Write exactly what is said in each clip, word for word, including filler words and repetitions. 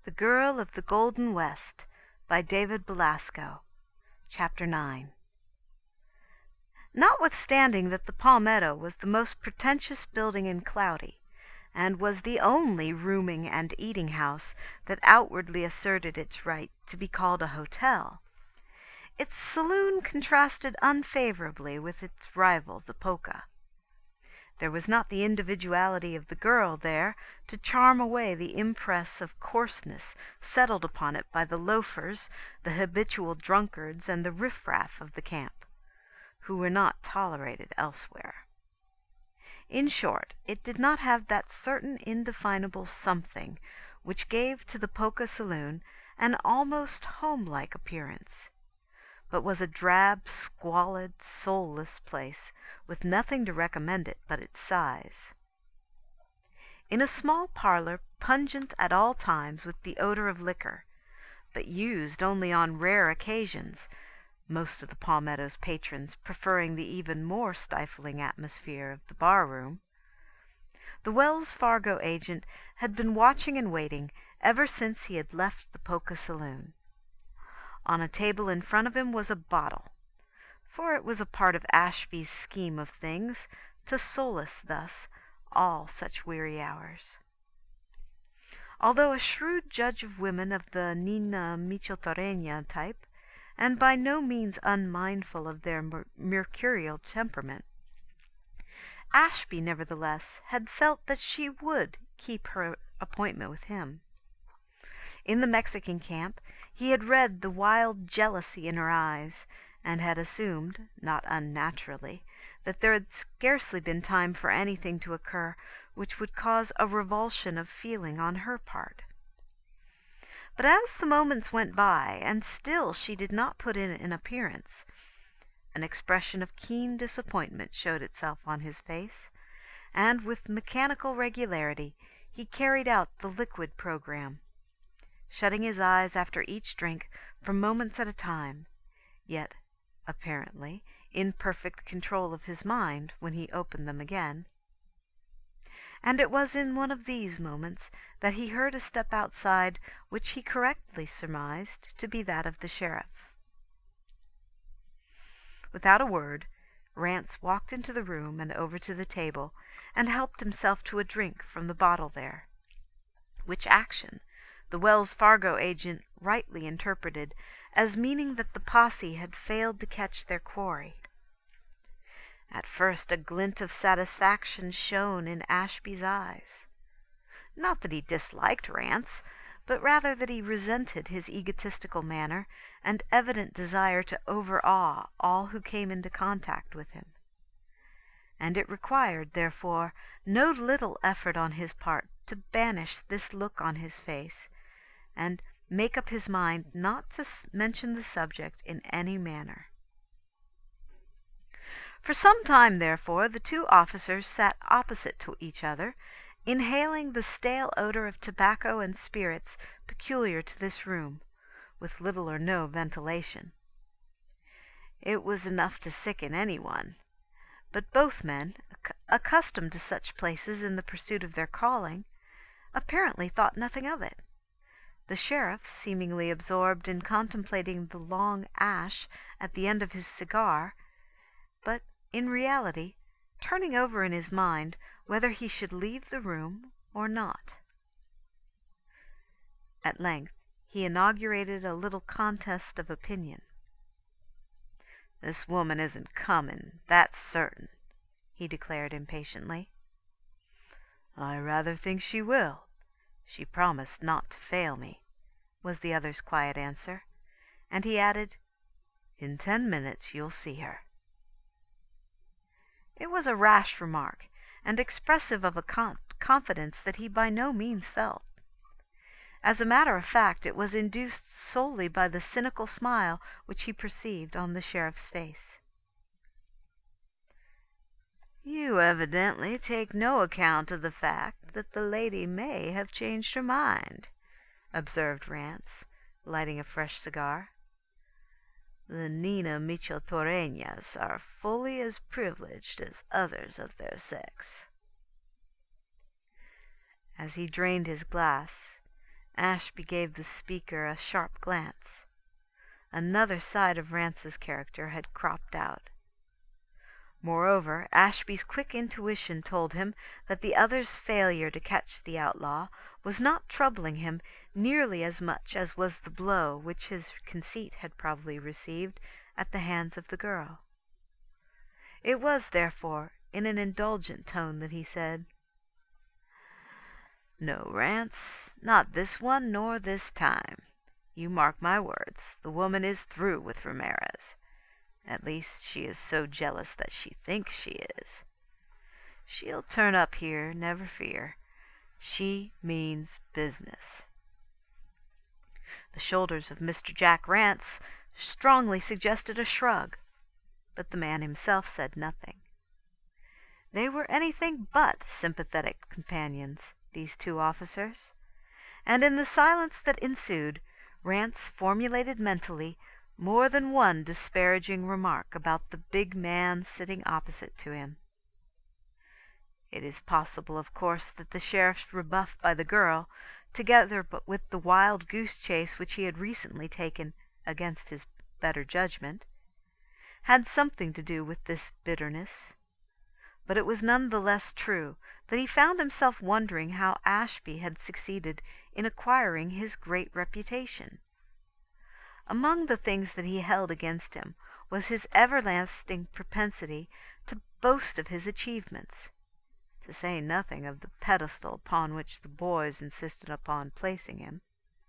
The Girl of the Golden West by David Belasco. Chapter nine. Notwithstanding that the Palmetto was the most pretentious building in Cloudy, and was the only rooming and eating house that outwardly asserted its right to be called a hotel, its saloon contrasted unfavorably with its rival, the Polka. There was not the individuality of the girl there to charm away the impress of coarseness settled upon it by the loafers, the habitual drunkards, and the riff-raff of the camp, who were not tolerated elsewhere. In short, it did not have that certain indefinable something which gave to the Polka saloon an almost home-like appearance, but was a drab, squalid, soulless place, with nothing to recommend it but its size. In a small parlor, pungent at all times with the odor of liquor, but used only on rare occasions, most of the Palmetto's patrons preferring the even more stifling atmosphere of the bar-room, the Wells Fargo agent had been watching and waiting ever since he had left the Polka saloon. On a table in front of him was a bottle, for it was a part of Ashby's scheme of things to solace thus all such weary hours. Although a shrewd judge of women of the Nina Micheltorena type, and by no means unmindful of their mer- mercurial temperament, Ashby nevertheless had felt that she would keep her appointment with him. In the Mexican camp he had read the wild jealousy in her eyes, and had assumed, not unnaturally, that there had scarcely been time for anything to occur which would cause a revulsion of feeling on her part. But as the moments went by, and still she did not put in an appearance, an expression of keen disappointment showed itself on his face, and with mechanical regularity he carried out the liquid programme, shutting his eyes after each drink for moments at a time, yet, apparently, in perfect control of his mind when he opened them again. And it was in one of these moments that he heard a step outside which he correctly surmised to be that of the sheriff. Without a word, Rance walked into the room and over to the table, and helped himself to a drink from the bottle there, which action the Wells Fargo agent rightly interpreted as meaning that the posse had failed to catch their quarry. At first a glint of satisfaction shone in Ashby's eyes. Not that he disliked Rance, but rather that he resented his egotistical manner and evident desire to overawe all who came into contact with him. And it required, therefore, no little effort on his part to banish this look on his face, and make up his mind not to mention the subject in any manner. For some time, therefore, the two officers sat opposite to each other, inhaling the stale odor of tobacco and spirits peculiar to this room, with little or no ventilation. It was enough to sicken anyone, but both men, ac- accustomed to such places in the pursuit of their calling, apparently thought nothing of it. The sheriff, seemingly absorbed in contemplating the long ash at the end of his cigar, but, in reality, turning over in his mind whether he should leave the room or not. At length he inaugurated a little contest of opinion. "This woman isn't comin', that's certain," he declared impatiently. "I rather think she will. She promised not to fail me," was the other's quiet answer, and he added, "In ten minutes you'll see her." It was a rash remark, and expressive of a con- confidence that he by no means felt. As a matter of fact, it was induced solely by the cynical smile which he perceived on the sheriff's face. "You evidently take no account of the fact that the lady may have changed her mind," observed Rance, lighting a fresh cigar. "The Nina Micheltorenas are fully as privileged as others of their sex." As he drained his glass, Ashby gave the speaker a sharp glance. Another side of Rance's character had cropped out. Moreover, Ashby's quick intuition told him that the other's failure to catch the outlaw was not troubling him nearly as much as was the blow which his conceit had probably received at the hands of the girl. It was, therefore, in an indulgent tone that he said, "No, Rance, not this one nor this time. You mark my words, the woman is through with Ramirez. At least, she is so jealous that she thinks she is. She'll turn up here, never fear. She means business." The shoulders of Mister Jack Rance strongly suggested a shrug, but the man himself said nothing. They were anything but sympathetic companions, these two officers, and in the silence that ensued, Rance formulated mentally more than one disparaging remark about the big man sitting opposite to him. It is possible, of course, that the sheriff's rebuff by the girl, together with the wild goose chase which he had recently taken against his better judgment, had something to do with this bitterness. But it was none the less true that he found himself wondering how Ashby had succeeded in acquiring his great reputation. Among the things that he held against him was his everlasting propensity to boast of his achievements, to say nothing of the pedestal upon which the boys insisted upon placing him.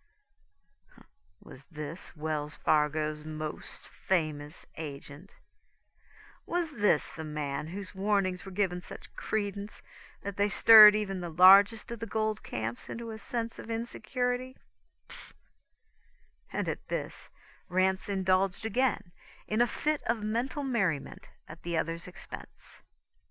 Was this Wells Fargo's most famous agent? Was this the man whose warnings were given such credence that they stirred even the largest of the gold camps into a sense of insecurity? Pfft! And at this, Rance indulged again in a fit of mental merriment at the other's expense.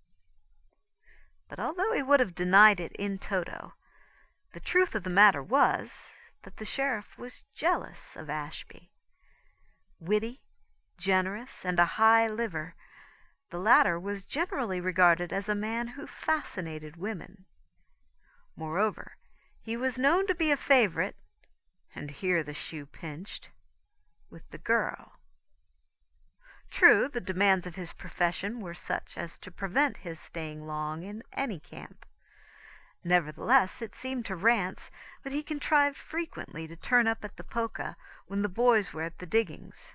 But although he would have denied it in toto, the truth of the matter was that the sheriff was jealous of Ashby. Witty, generous, and a high liver, the latter was generally regarded as a man who fascinated women. Moreover, he was known to be a favorite, and here the shoe pinched, with the girl. True, the demands of his profession were such as to prevent his staying long in any camp. Nevertheless, it seemed to Rance that he contrived frequently to turn up at the Polka when the boys were at the diggings.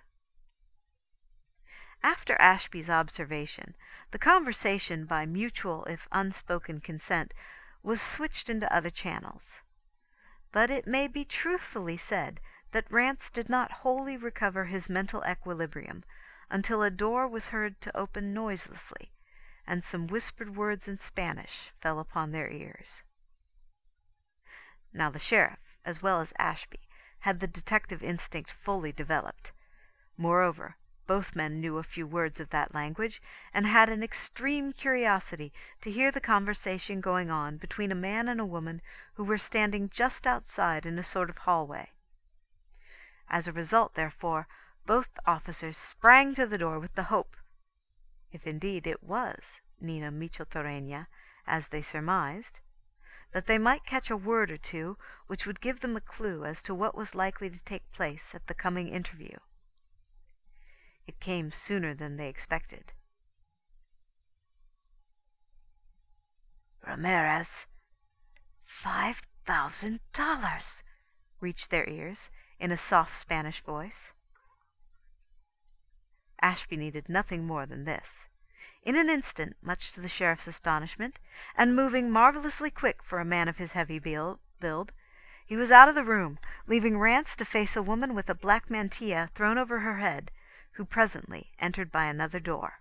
After Ashby's observation, the conversation, by mutual if unspoken consent, was switched into other channels. But it may be truthfully said that Rance did not wholly recover his mental equilibrium until a door was heard to open noiselessly, and some whispered words in Spanish fell upon their ears. Now the sheriff, as well as Ashby, had the detective instinct fully developed. Moreover, both men knew a few words of that language, and had an extreme curiosity to hear the conversation going on between a man and a woman who were standing just outside in a sort of hallway. As a result, therefore, both officers sprang to the door with the hope, if indeed it was Nina Micheltorena, as they surmised, that they might catch a word or two which would give them a clue as to what was likely to take place at the coming interview. It came sooner than they expected. "Ramirez, five thousand dollars!" reached their ears in a soft Spanish voice. Ashby needed nothing more than this. In an instant, much to the sheriff's astonishment, and moving marvelously quick for a man of his heavy build, he was out of the room, leaving Rance to face a woman with a black mantilla thrown over her head, who presently entered by another door.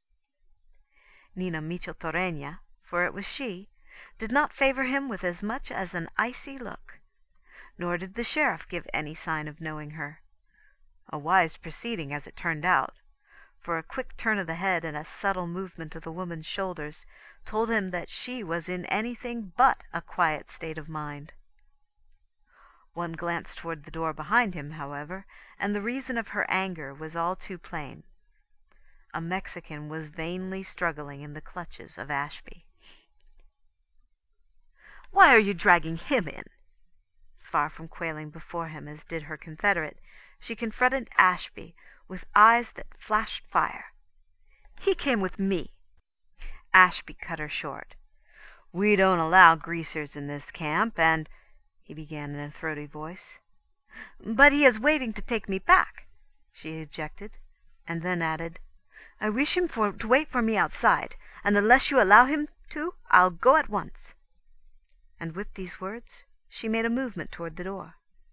Nina Micheltorena, for it was she, did not favor him with as much as an icy look, nor did the sheriff give any sign of knowing her. A wise proceeding, as it turned out, for a quick turn of the head and a subtle movement of the woman's shoulders told him that she was in anything but a quiet state of mind. One glance toward the door behind him, however, and the reason of her anger was all too plain. A Mexican was vainly struggling in the clutches of Ashby. "Why are you dragging him in?" far from quailing before him as did her confederate, she confronted Ashby with eyes that flashed fire. "He came with me." Ashby cut her short. "We don't allow greasers in this camp, and—" he began in a throaty voice. "But he is waiting to take me back," she objected, and then added, "I wish him for, to wait for me outside, and unless you allow him to, I'll go at once." And with these words she made a movement toward the door.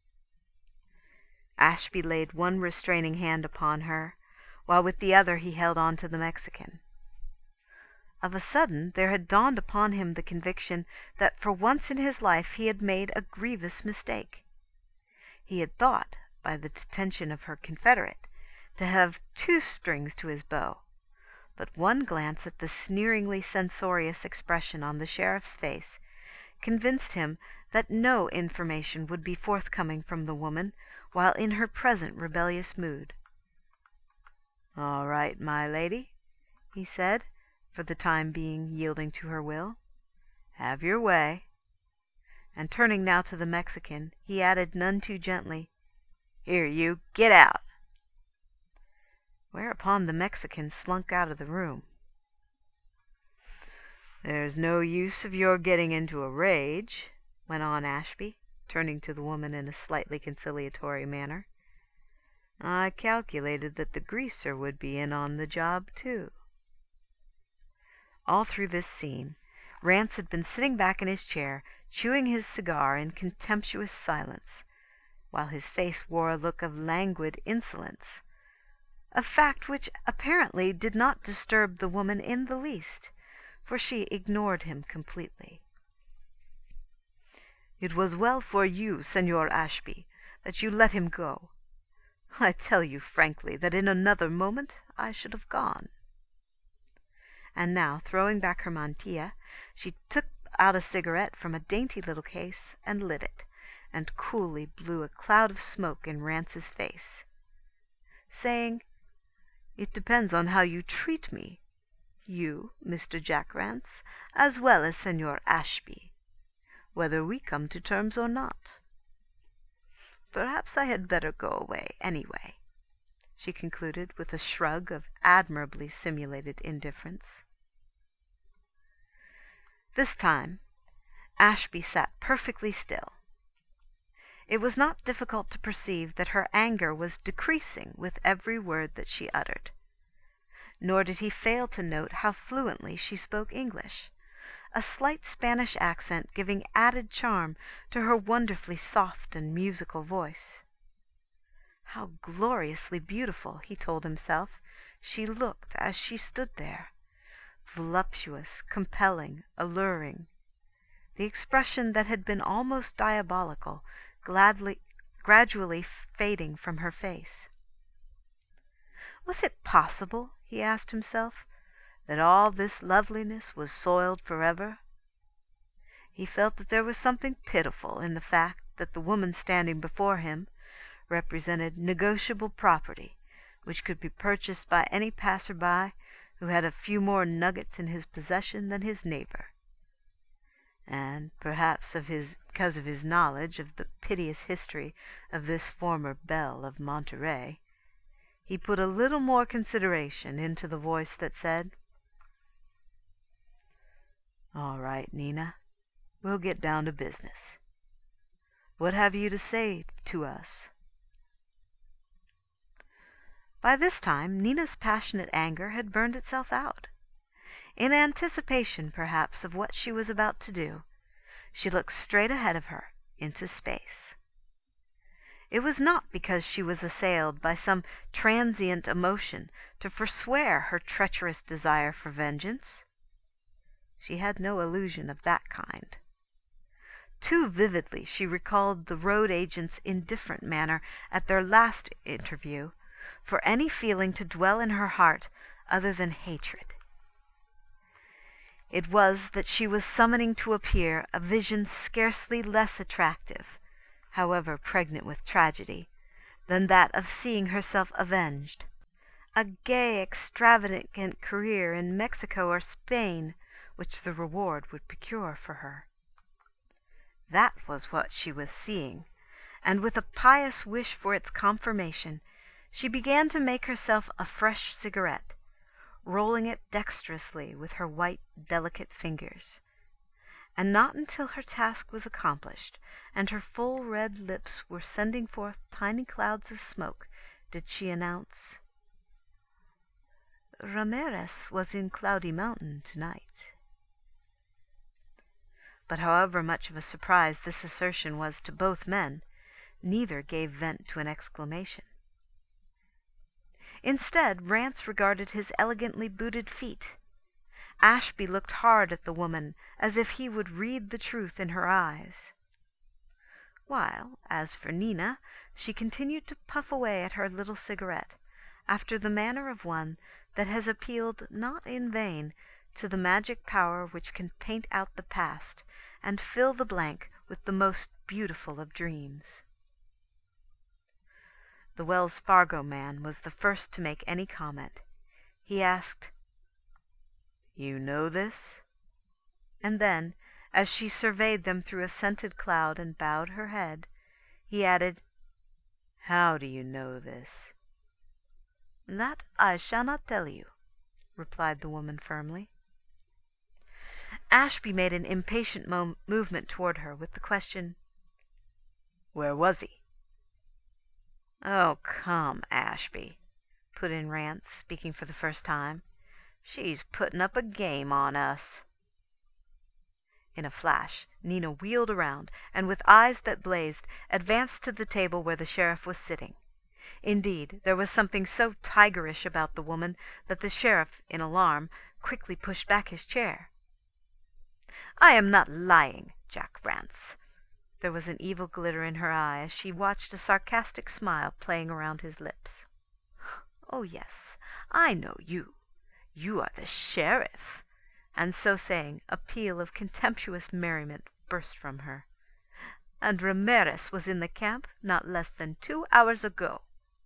Ashby laid one restraining hand upon her, while with the other he held on to the Mexican. Of a sudden there had dawned upon him the conviction that for once in his life he had made a grievous mistake. He had thought, by the detention of her confederate, to have two strings to his bow, but one glance at the sneeringly censorious expression on the sheriff's face convinced him that no information would be forthcoming from the woman while in her present rebellious mood. "All right, my lady," he said, for the time being yielding to her will. "Have your way." And turning now to the Mexican, he added none too gently, "Here, you, get out." Whereupon the Mexican slunk out of the room. "There's no use of your getting into a rage," went on Ashby, turning to the woman in a slightly conciliatory manner. "I calculated that the greaser would be in on the job, too." All through this scene, Rance had been sitting back in his chair, chewing his cigar in contemptuous silence, while his face wore a look of languid insolence, a fact which apparently did not disturb the woman in the least, for she ignored him completely. "It was well for you, Señor Ashby, that you let him go. I tell you frankly that in another moment I should have gone." And now, throwing back her mantilla, she took out a cigarette from a dainty little case and lit it, and coolly blew a cloud of smoke in Rance's face, saying, "It depends on how you treat me, you, Mister Jack Rance, as well as Señor Ashby, whether we come to terms or not. Perhaps I had better go away, anyway," she concluded with a shrug of admirably simulated indifference. This time Ashby sat perfectly still. It was not difficult to perceive that her anger was decreasing with every word that she uttered. Nor did he fail to note how fluently she spoke English, a slight Spanish accent giving added charm to her wonderfully soft and musical voice. How gloriously beautiful, he told himself, she looked as she stood there, voluptuous, compelling, alluring, the expression that had been almost diabolical gladly, gradually fading from her face. Was it possible, he asked himself, that all this loveliness was soiled forever? He felt that there was something pitiful in the fact that the woman standing before him represented negotiable property which could be purchased by any passer-by who had a few more nuggets in his possession than his neighbor. And perhaps of his, because of his knowledge of the piteous history of this former belle of Monterey, he put a little more consideration into the voice that said, "All right, Nina, we'll get down to business. What have you to say to us?" By this time Nina's passionate anger had burned itself out. In anticipation, perhaps, of what she was about to do, she looked straight ahead of her, into space. It was not because she was assailed by some transient emotion to forswear her treacherous desire for vengeance. She had no illusion of that kind. Too vividly she recalled the road agent's indifferent manner at their last interview for any feeling to dwell in her heart other than hatred. It was that she was summoning to appear a vision scarcely less attractive, however pregnant with tragedy, than that of seeing herself avenged, a gay, extravagant career in Mexico or Spain, which the reward would procure for her. That was what she was seeing, and with a pious wish for its confirmation, she began to make herself a fresh cigarette, rolling it dexterously with her white, delicate fingers. And not until her task was accomplished, and her full red lips were sending forth tiny clouds of smoke, did she announce, "Ramirez was in Cloudy Mountain tonight." But however much of a surprise this assertion was to both men, neither gave vent to an exclamation. Instead, Rance regarded his elegantly booted feet. Ashby looked hard at the woman, as if he would read the truth in her eyes. While, as for Nina, she continued to puff away at her little cigarette, after the manner of one that has appealed not in vain to the magic power which can paint out the past and fill the blank with the most beautiful of dreams. The Wells Fargo man was the first to make any comment. He asked, "You know this?" And then, as she surveyed them through a scented cloud and bowed her head, he added, "How do you know this?" "That I shall not tell you," replied the woman firmly. Ashby made an impatient mo- movement toward her with the question, "Where was he?" "Oh, come, Ashby," put in Rance, speaking for the first time. "She's putting up a game on us." In a flash, Nina wheeled around, and with eyes that blazed, advanced to the table where the sheriff was sitting. Indeed, there was something so tigerish about the woman that the sheriff, in alarm, quickly pushed back his chair. "I am not lying, Jack Rance." There was an evil glitter in her eye as she watched a sarcastic smile playing around his lips. "Oh, yes, I know you. You are the sheriff." And so saying, a peal of contemptuous merriment burst from her. "And Ramirez was in the camp not less than two hours ago."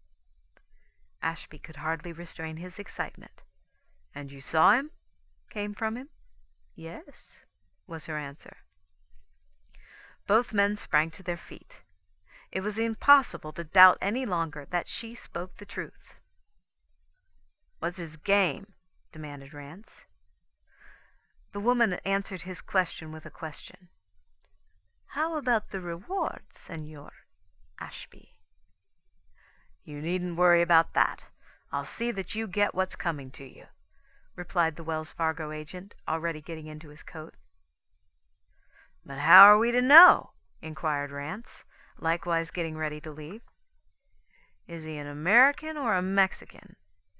Ashby could hardly restrain his excitement. "And you saw him?" came from him. "Yes," was her answer. Both men sprang to their feet. It was impossible to doubt any longer that she spoke the truth. "What's his game?" demanded Rance. The woman answered his question with a question. "How about the reward, Senor Ashby?" "You needn't worry about that. I'll see that you get what's coming to you," replied the Wells Fargo agent, already getting into his coat. "But how are we to know?" inquired Rance, likewise getting ready to leave. "Is he an American or a Mexican?"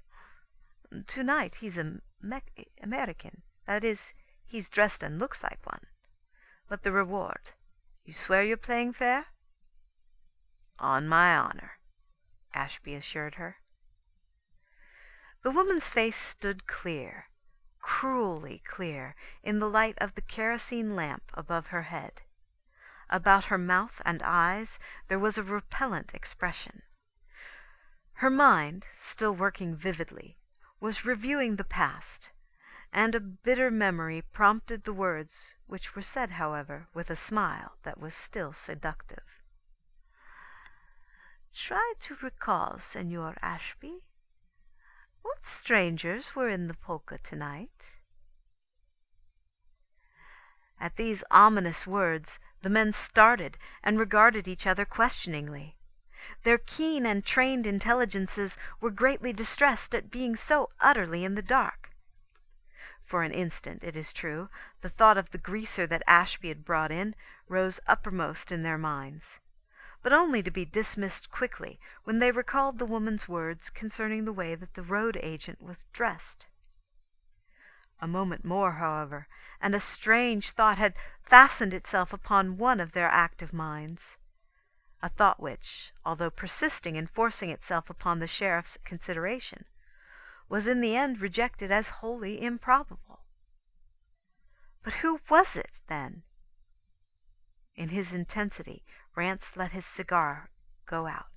"Tonight he's a Me- American. That is, he's dressed and looks like one. But the reward, you swear you're playing fair?" "On my honor," Ashby assured her. The woman's face stood clear, cruelly clear, in the light of the kerosene lamp above her head. About her mouth and eyes there was a repellent expression. Her mind, still working vividly, was reviewing the past, and a bitter memory prompted the words, which were said, however, with a smile that was still seductive. "Try to recall, Senor Ashby. What strangers were in the polka tonight?" At these ominous words, the men started and regarded each other questioningly. Their keen and trained intelligences were greatly distressed at being so utterly in the dark. For an instant, it is true, the thought of the greaser that Ashby had brought in rose uppermost in their minds, but only to be dismissed quickly when they recalled the woman's words concerning the way that the road agent was dressed. A moment more, however, and a strange thought had fastened itself upon one of their active minds. A thought which, although persisting in forcing itself upon the sheriff's consideration, was in the end rejected as wholly improbable. But who was it, then? In his intensity, Rance let his cigar go out.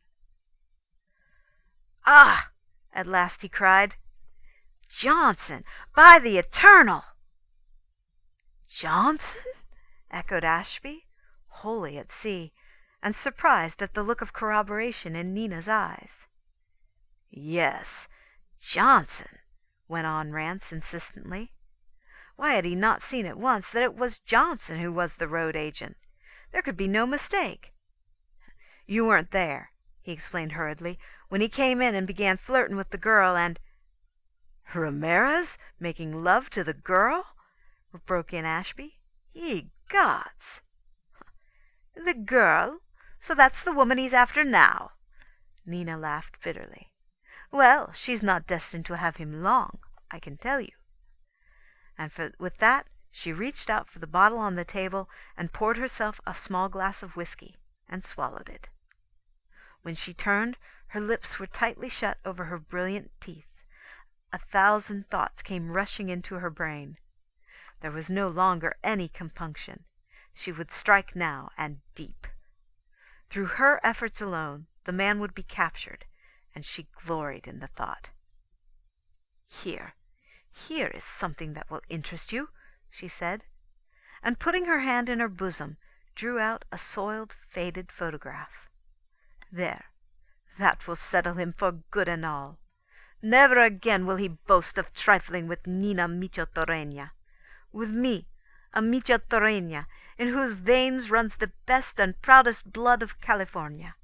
"Ah!" at last he cried. "Johnson! By the Eternal!" "Johnson?" echoed Ashby, wholly at sea, and surprised at the look of corroboration in Nina's eyes. "Yes, Johnson," went on Rance insistently. Why had he not seen at once that it was Johnson who was the road agent? There could be no mistake. "You weren't there," he explained hurriedly, "when he came in and began flirting with the girl, and—" "Ramirez making love to the girl?" broke in Ashby. "Ye gods!" "The girl? So that's the woman he's after now?" Nina laughed bitterly. "Well, she's not destined to have him long, I can tell you." And for, with that she reached out for the bottle on the table and poured herself a small glass of whiskey, and swallowed it. When she turned, her lips were tightly shut over her brilliant teeth. A thousand thoughts came rushing into her brain. There was no longer any compunction. She would strike now, and deep. Through her efforts alone, the man would be captured, and she gloried in the thought. "Here, here is something that will interest you," she said, and putting her hand in her bosom, drew out a soiled, faded photograph. "There, that will settle him for good and all. Never again will he boast of trifling with Nina Micheltorena. With me, a Micheltorena, in whose veins runs the best and proudest blood of California."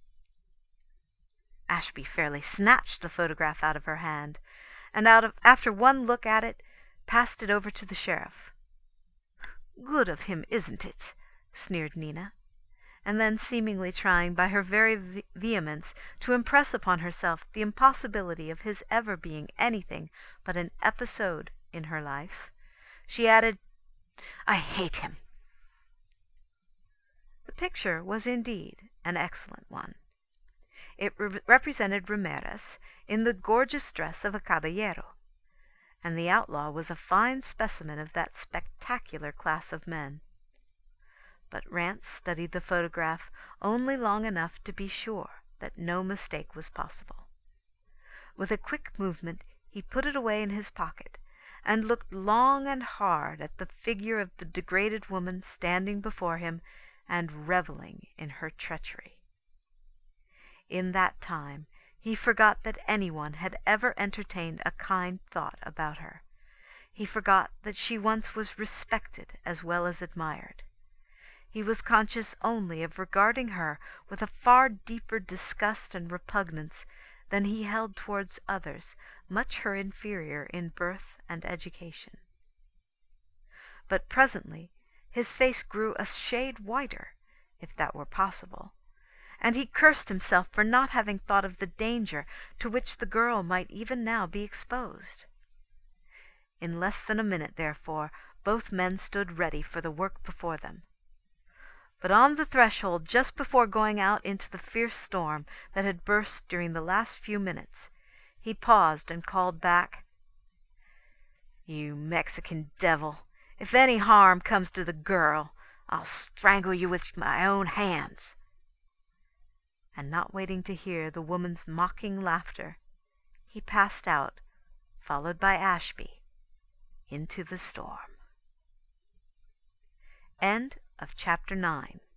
Ashby fairly snatched the photograph out of her hand, and out of, after one look at it, passed it over to the sheriff. "Good of him, isn't it?" sneered Nina, and then, seemingly trying by her very ve- vehemence to impress upon herself the impossibility of his ever being anything but an episode in her life, she added, "I hate him." The picture was indeed an excellent one. It re- represented Ramirez in the gorgeous dress of a caballero, and the outlaw was a fine specimen of that spectacular class of men. But Rance studied the photograph only long enough to be sure that no mistake was possible. With a quick movement he put it away in his pocket, and looked long and hard at the figure of the degraded woman standing before him and reveling in her treachery. In that time he forgot that anyone had ever entertained a kind thought about her. He forgot that she once was respected as well as admired. He was conscious only of regarding her with a far deeper disgust and repugnance than he held towards others much her inferior in birth and education. But presently his face grew a shade whiter, if that were possible, and he cursed himself for not having thought of the danger to which the girl might even now be exposed. In less than a minute, therefore, both men stood ready for the work before them. But on the threshold, just before going out into the fierce storm that had burst during the last few minutes, he paused and called back, "You Mexican devil, if any harm comes to the girl, I'll strangle you with my own hands." And not waiting to hear the woman's mocking laughter, he passed out, followed by Ashby, into the storm. End of chapter nine.